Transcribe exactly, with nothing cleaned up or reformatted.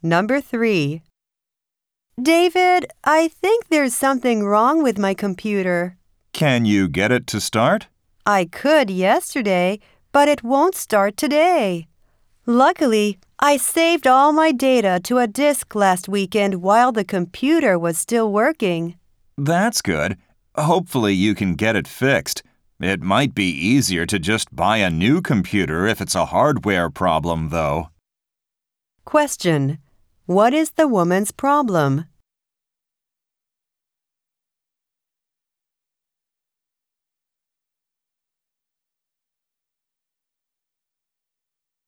Number three. David, I think there's something wrong with my computer. Can you get it to start? I could yesterday, but it won't start today. Luckily, I saved all my data to a disk last weekend while the computer was still working. That's good. Hopefully you can get it fixed. It might be easier to just buy a new computer if it's a hardware problem, though. Question: What is the woman's problem?